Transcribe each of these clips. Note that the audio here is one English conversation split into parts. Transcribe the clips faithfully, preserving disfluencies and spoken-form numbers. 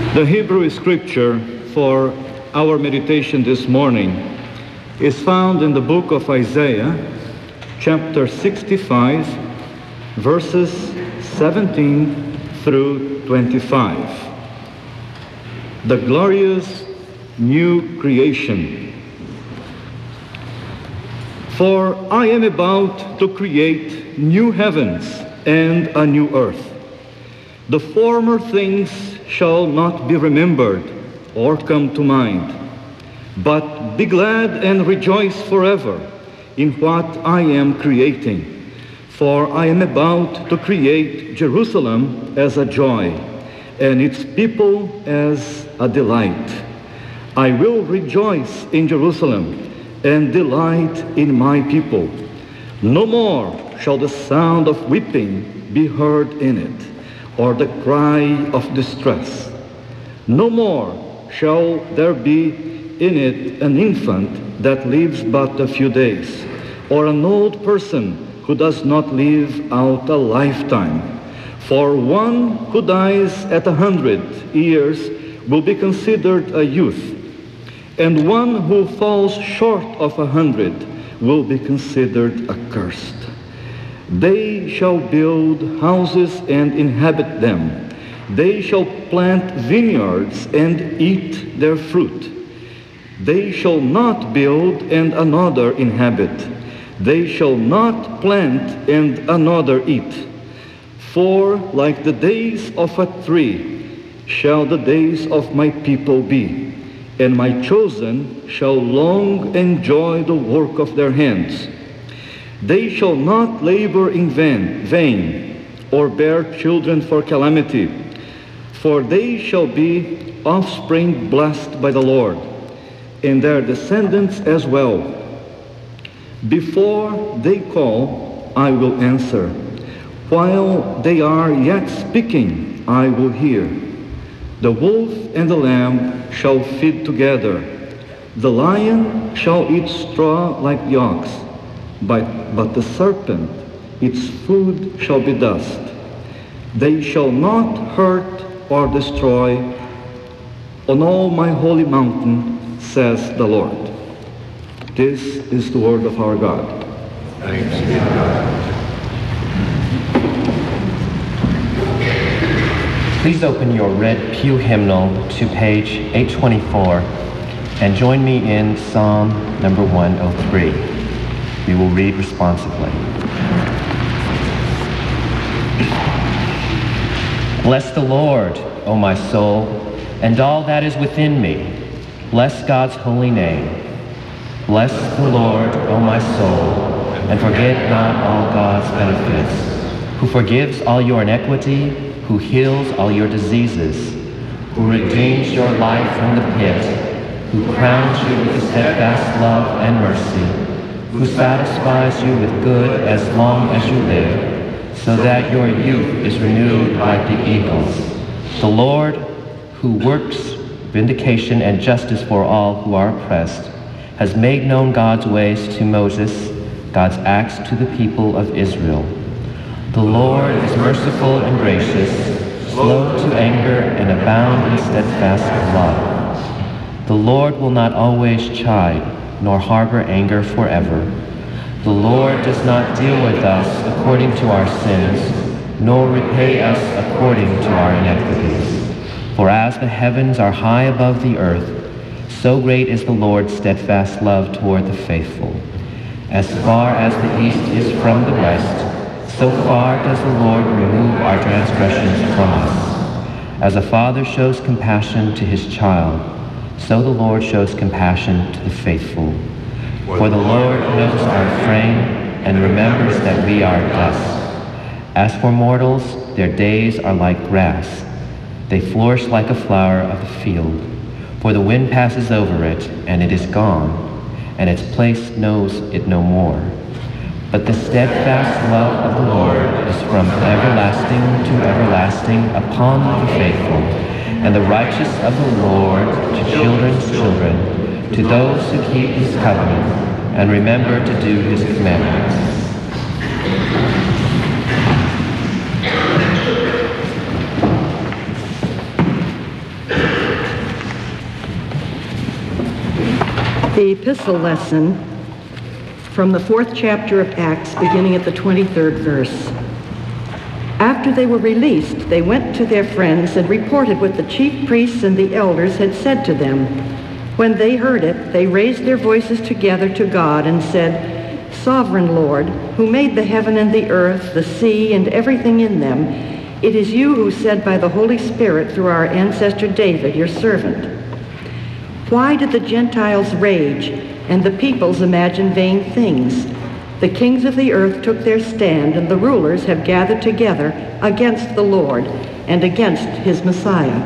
The Hebrew scripture for our meditation this morning is found in the book of Isaiah, chapter sixty-five, verses seventeen through twenty-five. The glorious new creation. For I am about to create new heavens and a new earth. The former things shall not be remembered or come to mind, but be glad and rejoice forever in what I am creating. For I am about to create Jerusalem as a joy, and its people as a delight. I will rejoice in Jerusalem and delight in my people. No more shall the sound of weeping be heard in it, or the cry of distress. No more shall there be in it an infant that lives but a few days, or an old person who does not live out a lifetime. For one who dies at a hundred years will be considered a youth, and one who falls short of a hundred will be considered accursed. They shall build houses and inhabit them. They shall plant vineyards and eat their fruit. They shall not build and another inhabit. They shall not plant and another eat. For like the days of a tree shall the days of my people be, and my chosen shall long enjoy the work of their hands. They shall not labor in vain, vain, or bear children for calamity, for they shall be offspring blessed by the Lord, and their descendants as well. Before they call, I will answer. While they are yet speaking, I will hear. The wolf and the lamb shall feed together. The lion shall eat straw like the ox. But, but the serpent, its food shall be dust. They shall not hurt or destroy on all my holy mountain, says the Lord. This is the word of our God. Thanks be to God. Please open your red pew hymnal to page eight twenty-four and join me in Psalm number one oh three. We will read responsively. Bless the Lord, O my soul, and all that is within me. Bless God's holy name. Bless the Lord, O my soul, and forget not all God's benefits, who forgives all your iniquity, who heals all your diseases, who redeems your life from the pit, who crowns you with steadfast love and mercy, who satisfies you with good as long as you live, so that your youth is renewed like the eagles. The Lord, who works vindication and justice for all who are oppressed, has made known God's ways to Moses, God's acts to the people of Israel. The Lord is merciful and gracious, slow to anger and abound in steadfast love. The Lord will not always chide, nor harbor anger forever. The Lord does not deal with us according to our sins, nor repay us according to our iniquities. For as the heavens are high above the earth, so great is the Lord's steadfast love toward the faithful. As far as the east is from the west, so far does the Lord remove our transgressions from us. As a father shows compassion to his child, so the Lord shows compassion to the faithful. For the Lord knows our frame and remembers that we are dust. As for mortals, their days are like grass. They flourish like a flower of the field. For the wind passes over it, and it is gone, and its place knows it no more. But the steadfast love of the Lord is from everlasting to everlasting upon the faithful, and the righteous of the Lord to children's children, to those who keep his covenant and remember to do his commandments. The epistle lesson from the fourth chapter of Acts, beginning at the twenty-third verse. After they were released, they went to their friends and reported what the chief priests and the elders had said to them. When they heard it, they raised their voices together to God and said, "Sovereign Lord, who made the heaven and the earth, the sea, and everything in them, it is you who said by the Holy Spirit through our ancestor David, your servant, why did the Gentiles rage and the peoples imagine vain things? The kings of the earth took their stand, and the rulers have gathered together against the Lord and against his Messiah.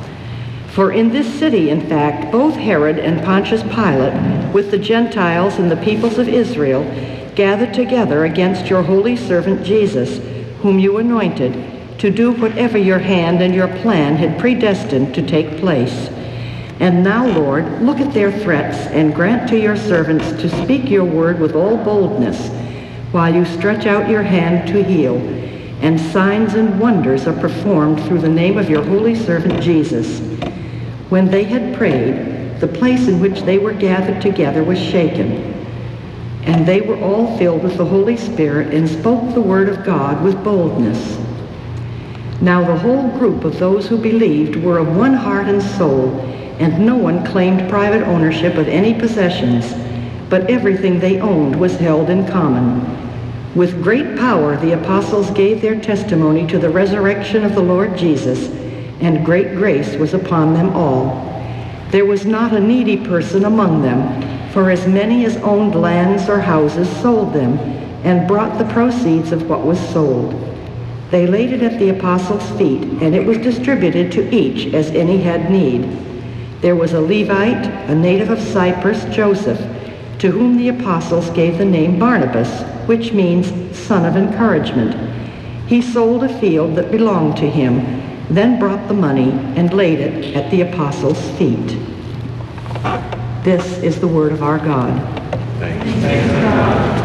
For in this city, in fact, both Herod and Pontius Pilate, with the Gentiles and the peoples of Israel, gathered together against your holy servant Jesus, whom you anointed, to do whatever your hand and your plan had predestined to take place. And now, Lord, look at their threats and grant to your servants to speak your word with all boldness, while you stretch out your hand to heal, and signs and wonders are performed through the name of your holy servant Jesus." When they had prayed, the place in which they were gathered together was shaken, and they were all filled with the Holy Spirit and spoke the word of God with boldness. Now the whole group of those who believed were of one heart and soul, and no one claimed private ownership of any possessions, but everything they owned was held in common. With great power the apostles gave their testimony to the resurrection of the Lord Jesus, and great grace was upon them all. There was not a needy person among them, for as many as owned lands or houses sold them, and brought the proceeds of what was sold. They laid it at the apostles' feet, and it was distributed to each as any had need. There was a Levite, a native of Cyprus, Joseph, to whom the apostles gave the name Barnabas, which means son of encouragement. He sold a field that belonged to him, then brought the money and laid it at the apostles' feet. This is the word of our God. Thanks. Thanks God.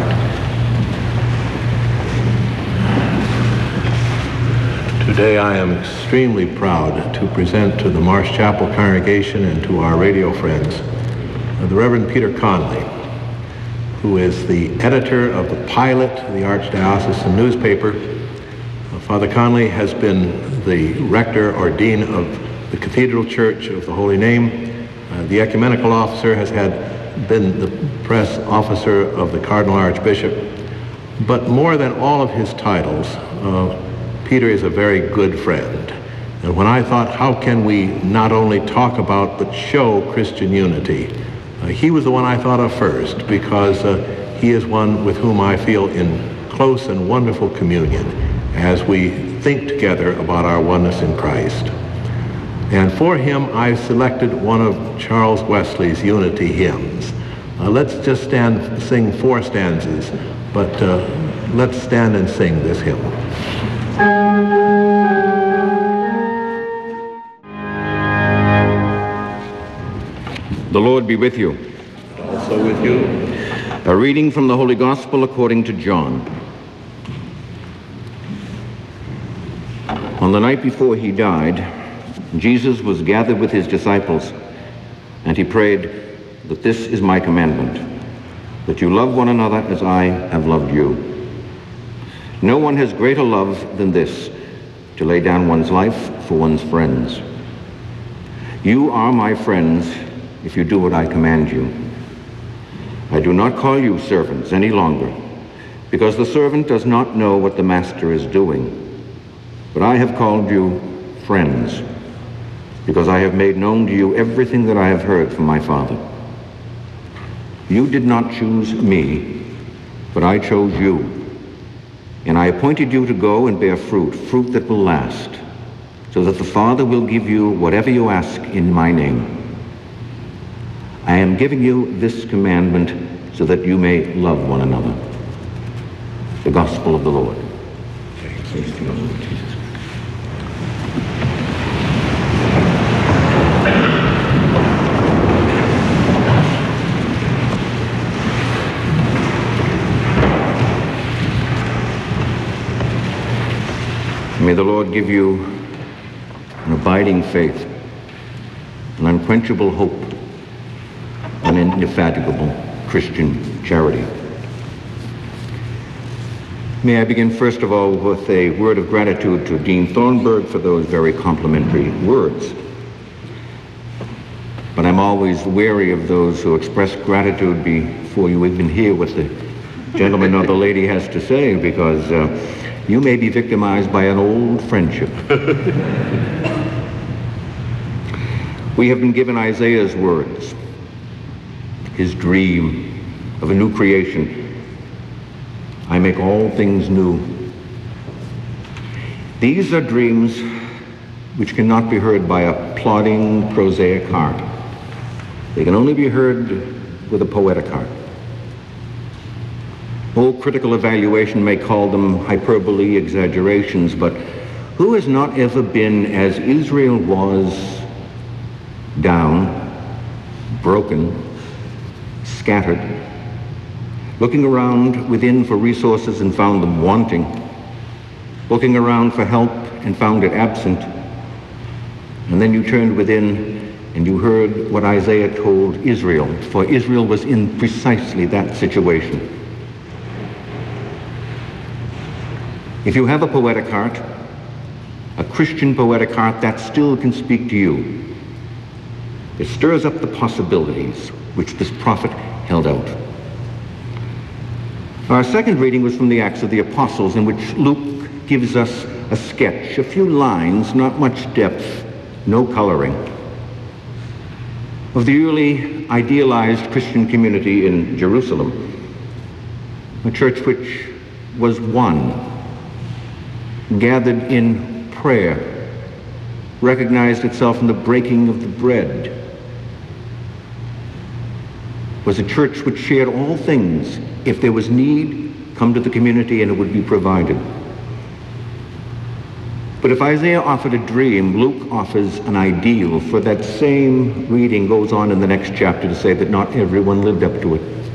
Today I am extremely proud to present to the Marsh Chapel congregation and to our radio friends the Reverend Peter Conley, who is the editor of the Pilot, the Archdiocesan newspaper. Father Conley has been the rector or dean of the Cathedral Church of the Holy Name. Uh, the ecumenical officer has had been the press officer of the Cardinal Archbishop. But more than all of his titles, uh, Peter is a very good friend. And when I thought, how can we not only talk about but show Christian unity, uh, he was the one I thought of first, because uh, he is one with whom I feel in close and wonderful communion as we think together about our oneness in Christ. And for him, I selected one of Charles Wesley's unity hymns. Uh, let's just stand, sing four stanzas, but uh, let's stand and sing this hymn. The Lord be with you. Also with you. A reading from the Holy Gospel according to John. On the night before he died, Jesus was gathered with his disciples, and he prayed that this is my commandment, that you love one another as I have loved you. No one has greater love than this, to lay down one's life for one's friends. You are my friends if you do what I command you. I do not call you servants any longer, because the servant does not know what the master is doing. But I have called you friends, because I have made known to you everything that I have heard from my Father. You did not choose me, but I chose you. And I appointed you to go and bear fruit, fruit that will last, so that the Father will give you whatever you ask in my name. I am giving you this commandment so that you may love one another. The Gospel of the Lord. Praise to you, Lord Jesus. May the Lord give you an abiding faith, an unquenchable hope, an indefatigable Christian charity. May I begin first of all with a word of gratitude to Dean Thornburg for those very complimentary words. But I'm always wary of those who express gratitude before you even hear what the gentleman or the lady has to say, because uh, you may be victimized by an old friendship. We have been given Isaiah's words, his dream of a new creation. I make all things new. These are dreams which cannot be heard by a plodding, prosaic heart. They can only be heard with a poetic heart. All critical evaluation may call them hyperbole, exaggerations, but who has not ever been as Israel was, down, broken, scattered, looking around within for resources and found them wanting, looking around for help and found it absent, and then you turned within and you heard what Isaiah told Israel, for Israel was in precisely that situation. If you have a poetic heart, a Christian poetic heart, that still can speak to you. It stirs up the possibilities which this prophet held out. Our second reading was from the Acts of the Apostles, in which Luke gives us a sketch, a few lines, not much depth, no coloring, of the early idealized Christian community in Jerusalem, a church which was one, gathered in prayer, recognized itself in the breaking of the bread, was a church which shared all things. If there was need, come to the community and it would be provided. But if Isaiah offered a dream, Luke offers an ideal, for that same reading goes on in the next chapter to say that not everyone lived up to it.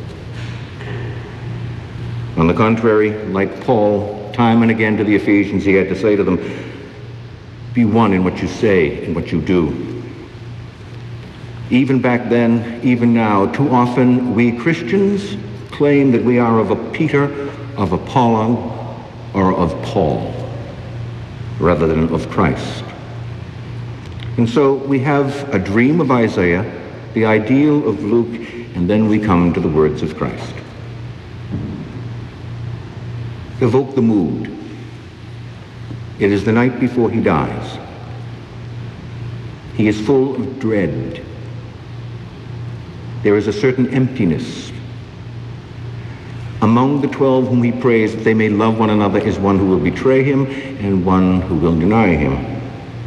On the contrary, like Paul, time and again to the Ephesians, he had to say to them, be one in what you say and what you do. Even back then, even now, too often we Christians claim that we are of a Peter, of Apollo, or of Paul, rather than of Christ. And so we have a dream of Isaiah, the ideal of Luke, and then we come to the words of Christ. Evoke the mood. It is the night before he dies. He is full of dread. There is a certain emptiness. Among the twelve whom he prays that they may love one another is one who will betray him and one who will deny him.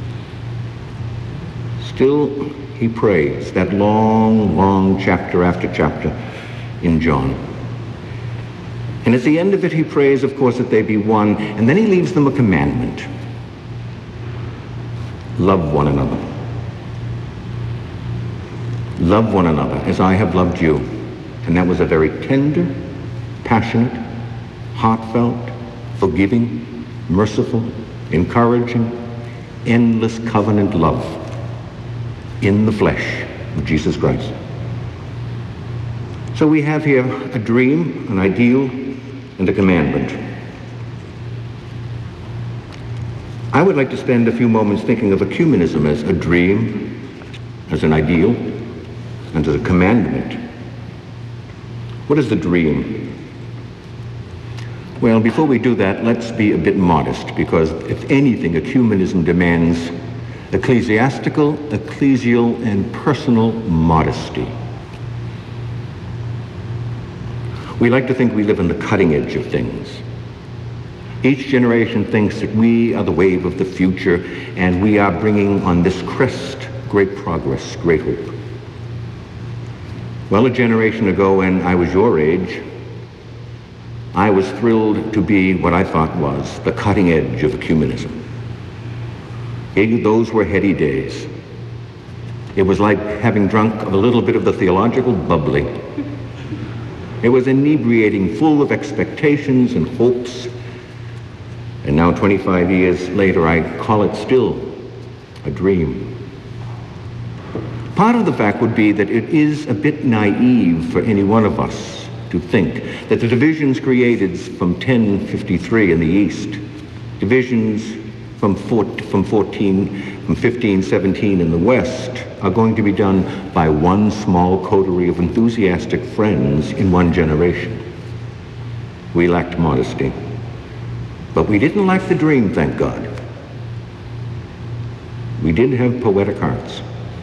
Still, he prays, that long, long chapter after chapter in John. And at the end of it, he prays, of course, that they be one, and then he leaves them a commandment. Love one another. Love one another as I have loved you. And that was a very tender, passionate, heartfelt, forgiving, merciful, encouraging, endless covenant love in the flesh of Jesus Christ. So we have here a dream, an ideal, and a commandment. I would like to spend a few moments thinking of ecumenism as a dream, as an ideal, and as a commandment. What is the dream? Well, before we do that, let's be a bit modest, because if anything, ecumenism demands ecclesiastical, ecclesial, and personal modesty. We like to think we live on the cutting edge of things. Each generation thinks that we are the wave of the future, and we are bringing on this crest great progress, great hope. Well, a generation ago, when I was your age, I was thrilled to be what I thought was the cutting edge of ecumenism. Those were heady days. It was like having drunk a little bit of the theological bubbly. It was inebriating, full of expectations and hopes. And now, twenty-five years later, I call it still a dream. Part of the fact would be that it is a bit naive for any one of us to think that the divisions created from ten fifty-three in the East, divisions from, four, from, fourteen, from fifteen seventeen in the West, are going to be done by one small coterie of enthusiastic friends in one generation. We lacked modesty, but we didn't lack the dream, thank God. We did have poetic hearts.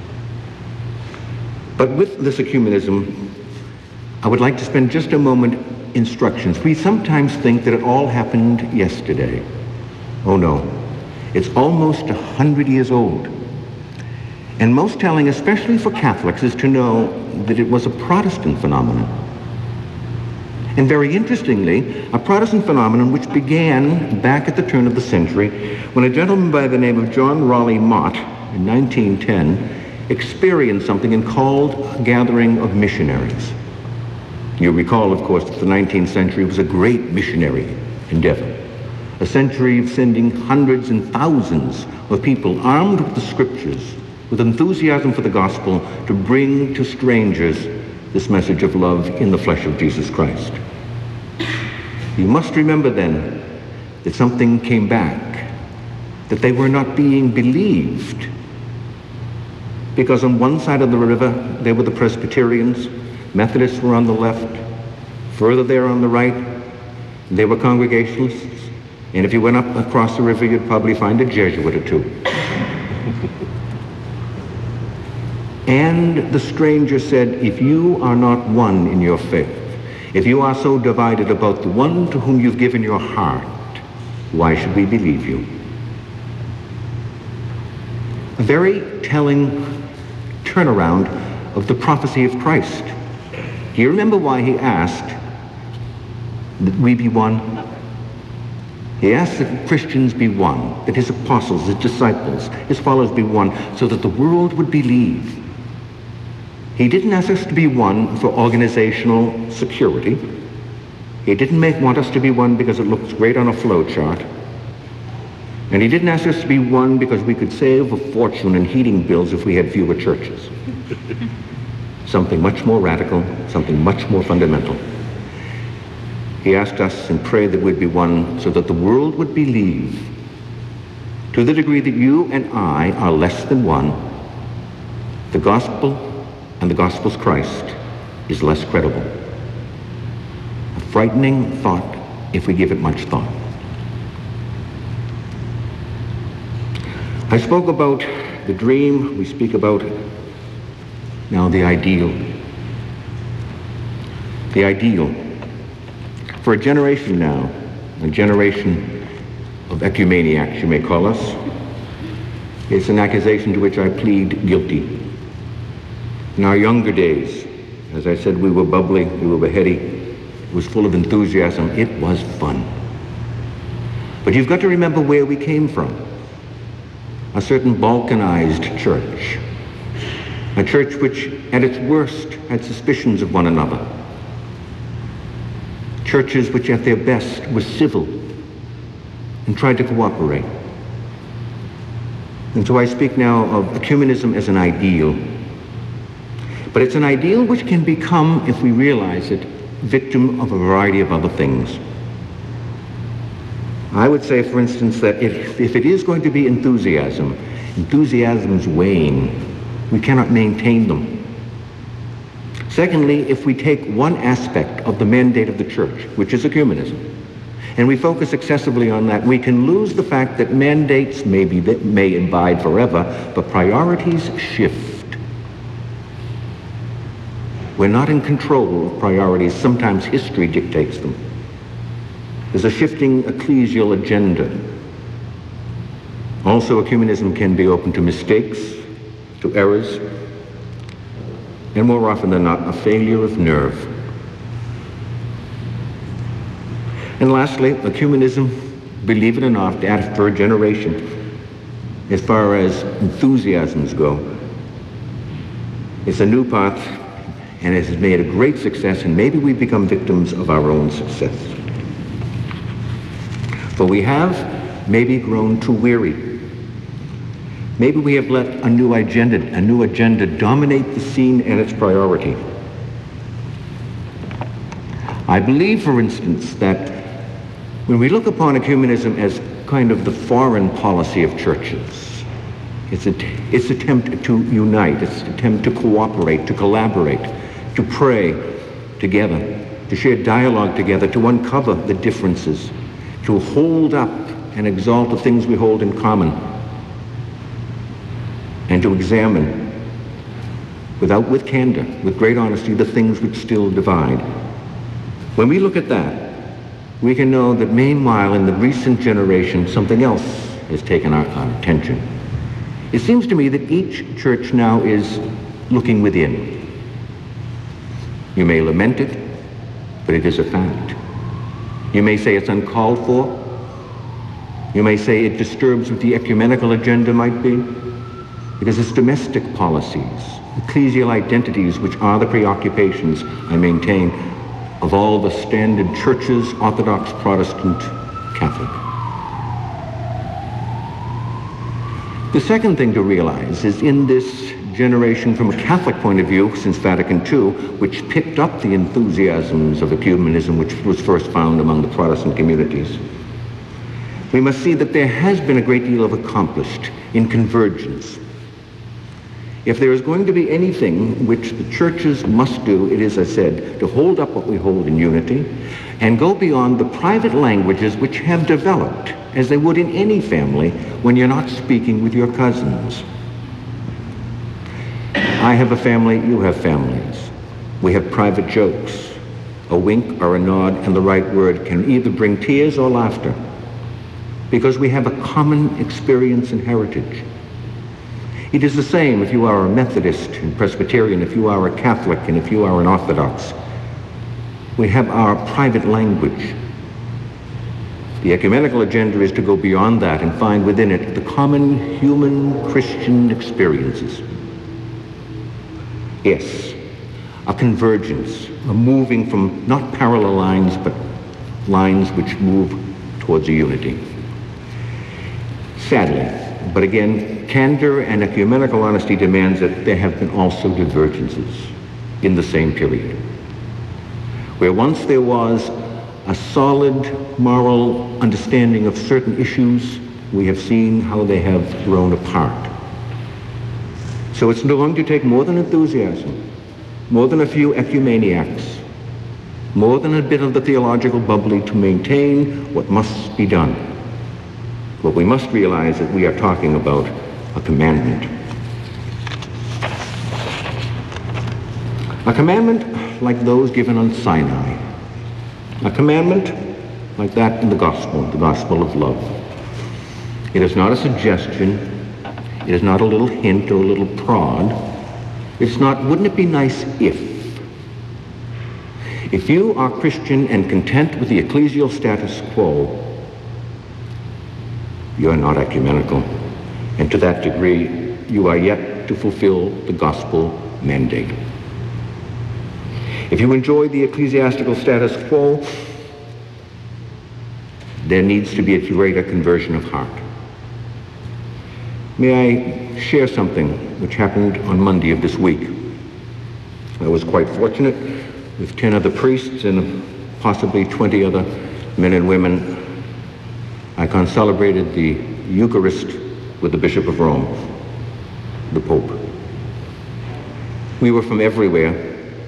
But with this ecumenism, I would like to spend just a moment in instructions. We sometimes think that it all happened yesterday. Oh no, it's almost a hundred years old. And most telling, especially for Catholics, is to know that it was a Protestant phenomenon. And very interestingly, a Protestant phenomenon which began back at the turn of the century when a gentleman by the name of John Raleigh Mott in nineteen ten experienced something and called a gathering of missionaries. You recall, of course, that the nineteenth century was a great missionary endeavor, a century of sending hundreds and thousands of people armed with the scriptures, with enthusiasm for the gospel, to bring to strangers this message of love in the flesh of Jesus Christ. You must remember then that something came back, that they were not being believed, because on one side of the river there were the Presbyterians, Methodists were on the left, further there on the right there were Congregationalists, and if you went up across the river you'd probably find a Jesuit or two. And the stranger said, if you are not one in your faith, if you are so divided about the one to whom you've given your heart, why should we believe you? A very telling turnaround of the prophecy of Christ. Do you remember why he asked that we be one? He asked that Christians be one, that his apostles, his disciples, his followers be one, so that the world would believe. He didn't ask us to be one for organizational security. He didn't make, want us to be one because it looks great on a flow chart. And he didn't ask us to be one because we could save a fortune in heating bills if we had fewer churches. Something much more radical, something much more fundamental. He asked us and prayed that we'd be one so that the world would believe. To the degree that you and I are less than one, the gospel and the gospel's Christ is less credible. A frightening thought if we give it much thought. I spoke about the dream. We speak about now the ideal. The ideal. For a generation now, a generation of ecumeniacs, you may call us, it's an accusation to which I plead guilty. In our younger days, as I said, we were bubbly, we were heady, it was full of enthusiasm, it was fun. But you've got to remember where we came from. A certain balkanized church. A church which, at its worst, had suspicions of one another. Churches which, at their best, were civil and tried to cooperate. And so I speak now of ecumenism as an ideal. But it's an ideal which can become, if we realize it, victim of a variety of other things. I would say, for instance, that if, if it is going to be enthusiasm, enthusiasms wane. We cannot maintain them. Secondly, if we take one aspect of the mandate of the church, which is ecumenism, and we focus excessively on that, we can lose the fact that mandates may, be, may abide forever, but priorities shift. We're not in control of priorities. Sometimes history dictates them. There's a shifting ecclesial agenda. Also, ecumenism can be open to mistakes, to errors, and more often than not, a failure of nerve. And lastly, ecumenism, believe it or not, after a generation, as far as enthusiasms go, it's a new path, and it has made a great success, and maybe we become victims of our own success. For we have maybe grown too weary. Maybe we have let a new agenda, a new agenda dominate the scene and its priority. I believe, for instance, that when we look upon ecumenism as kind of the foreign policy of churches, its, its attempt to unite, its attempt to cooperate, to collaborate, to pray together, to share dialogue together, to uncover the differences, to hold up and exalt the things we hold in common, and to examine, without with candor, with great honesty, the things which still divide. When we look at that, we can know that meanwhile in the recent generation, something else has taken our, our attention. It seems to me that each church now is looking within. You may lament it, but it is a fact. You may say it's uncalled for. You may say it disturbs what the ecumenical agenda might be. Because it's domestic policies, ecclesial identities, which are the preoccupations, I maintain, of all the standard churches, Orthodox, Protestant, Catholic. The second thing to realize is in this generation, from a Catholic point of view, since Vatican Two, which picked up the enthusiasms of ecumenism, which was first found among the Protestant communities, we must see that there has been a great deal of accomplished in convergence. If there is going to be anything which the churches must do, it is, as I said, to hold up what we hold in unity and go beyond the private languages which have developed, as they would in any family, when you're not speaking with your cousins. I have a family, you have families. We have private jokes. A wink or a nod and the right word can either bring tears or laughter, because we have a common experience and heritage. It is the same if you are a Methodist and Presbyterian, if you are a Catholic, and if you are an Orthodox. We have our private language. The ecumenical agenda is to go beyond that and find within it the common human Christian experiences. Yes, a convergence, a moving from not parallel lines, but lines which move towards a unity. Sadly, but again, candor and ecumenical honesty demands that there have been also divergences in the same period. Where once there was a solid moral understanding of certain issues, we have seen how they have grown apart. So it's going to take more than enthusiasm, more than a few ecumeniacs, more than a bit of the theological bubbly to maintain what must be done. But we must realize that we are talking about a commandment. A commandment like those given on Sinai. A commandment like that in the gospel, the gospel of love. It is not a suggestion. It is not a little hint or a little prod. It's not, wouldn't it be nice if? If you are Christian and content with the ecclesial status quo, you are not ecumenical, and to that degree, you are yet to fulfill the gospel mandate. If you enjoy the ecclesiastical status quo, there needs to be a greater conversion of heart. May I share something which happened on Monday of this week? I was quite fortunate with ten other priests and possibly twenty other men and women. I concelebrated the Eucharist with the Bishop of Rome, the Pope. We were from everywhere.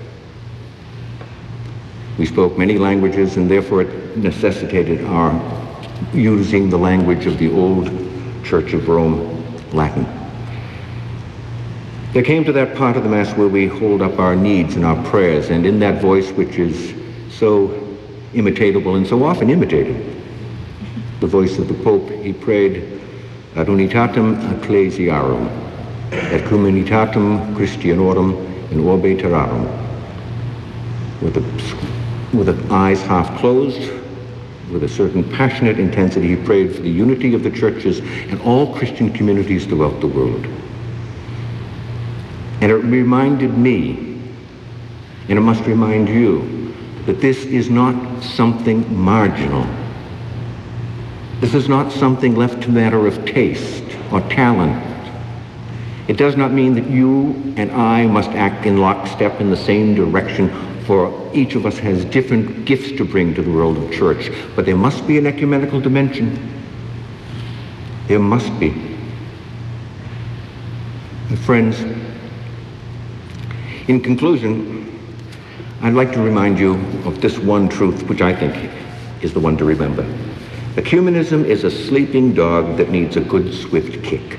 We spoke many languages, and therefore it necessitated our using the language of the old Church of Rome, Latin. There came to that part of the Mass where we hold up our needs and our prayers, and in that voice which is so imitatable and so often imitated, the voice of the Pope, he prayed, Ad unitatem ecclesiarum, et communitatem Christianorum in orbe terrarum. With the, with the eyes half closed, with a certain passionate intensity, he prayed for the unity of the churches and all Christian communities throughout the world. And it reminded me, and it must remind you, that this is not something marginal. This is not something left to matter of taste or talent It does not mean that you and I must act in lockstep in the same direction, for each of us has different gifts to bring to the world of church. But there must be an ecumenical dimension. There must be. And friends, in conclusion, I'd like to remind you of this one truth, which I think is the one to remember. Ecumenism is a sleeping dog that needs a good, swift kick.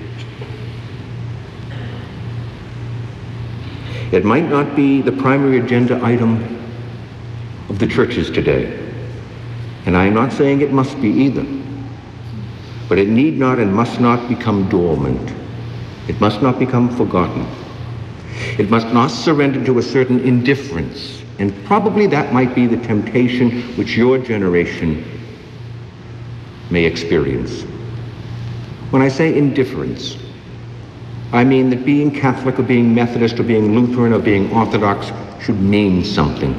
It might not be the primary agenda item of the churches today, and I am not saying it must be either, but it need not and must not become dormant. It must not become forgotten. It must not surrender to a certain indifference, and probably that might be the temptation which your generation may experience. When I say indifference, I mean that being Catholic or being Methodist or being Lutheran or being Orthodox should mean something.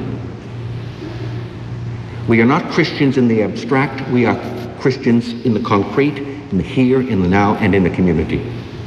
We are not Christians in the abstract. We are Christians in the concrete, in the here, in the now, and in the community.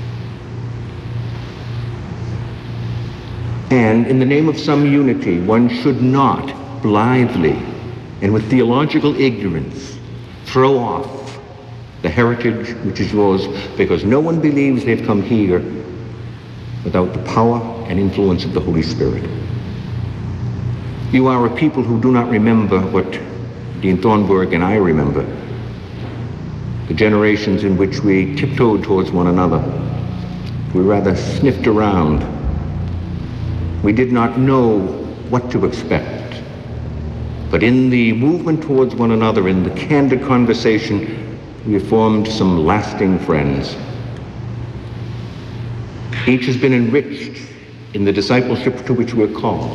And in the name of some unity, one should not blithely and with theological ignorance throw off the heritage which is yours, because no one believes they've come here without the power and influence of the Holy Spirit. You are a people who do not remember what Dean Thornburg and I remember, the generations in which we tiptoed towards one another. We rather sniffed around. We did not know what to expect. But in the movement towards one another, in the candid conversation, we have formed some lasting friends. Each has been enriched in the discipleship to which we're called.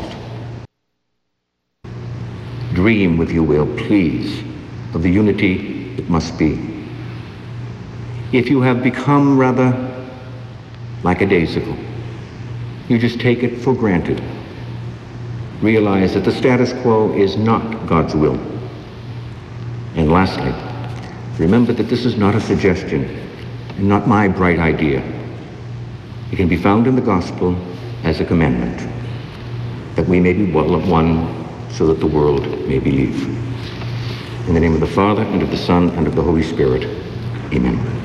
Dream, if you will, please, of the unity that must be. If you have become rather lackadaisical, you just take it for granted. Realize that the status quo is not God's will. And lastly, remember that this is not a suggestion and not my bright idea. It can be found in the gospel as a commandment, that we may be one so that the world may believe. In the name of the Father, and of the Son, and of the Holy Spirit, amen.